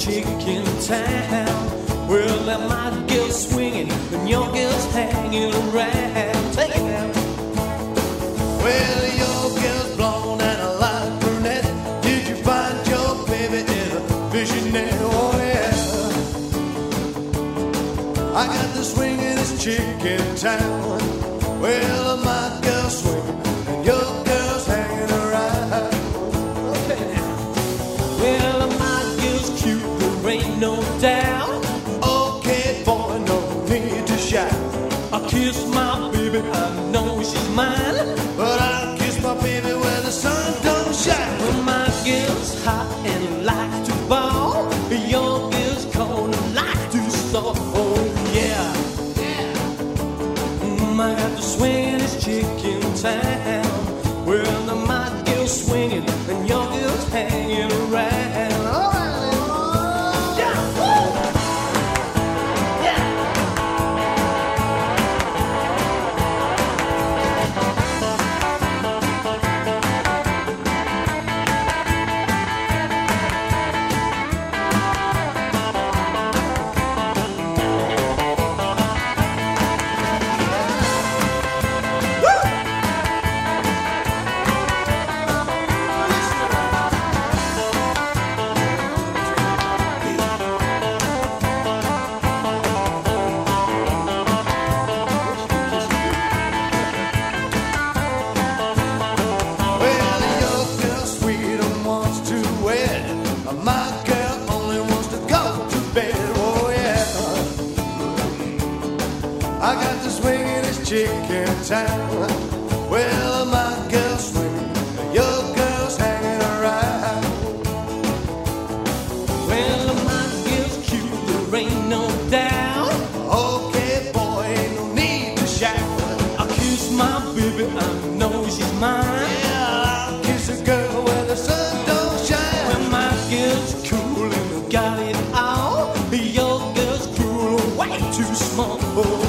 chick in town. Well, that my girl's swinging and your girl's hanging around. Take it now. Well, your girl's blonde and a light brunette. Did you find your baby in a fishing net? Oh yeah. I got the swingin'est chick in town. Well, my girl's swinging and your girl's hanging around. Okay now. Well, my girl's cute, there ain't no doubt. Okay, boy, no need to shout. I kiss my baby, I know she's mine, but I kiss my baby where the sun don't shine. When my girl's hot and like to ball, your girl's cold and like to stall. Oh yeah, I got the swingingest chick in town. Well, my girl's swinging and your girl's hanging around. All right. I got the swingin'est chick in town. Well, my girl's swinging, your girl's hanging around. Well, my girl's cute, there ain't no doubt. Okay, boy, ain't no need to shout. I kiss my baby, I know she's mine. Yeah, I'll kiss a girl where the sun don't shine. When my girl's cool and got it all, your girl's cruel, way too small. Oh,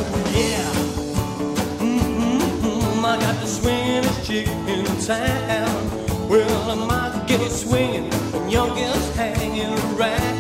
I got the swinging'est chick in town. Well, my girl's swinging and your girl's hanging around.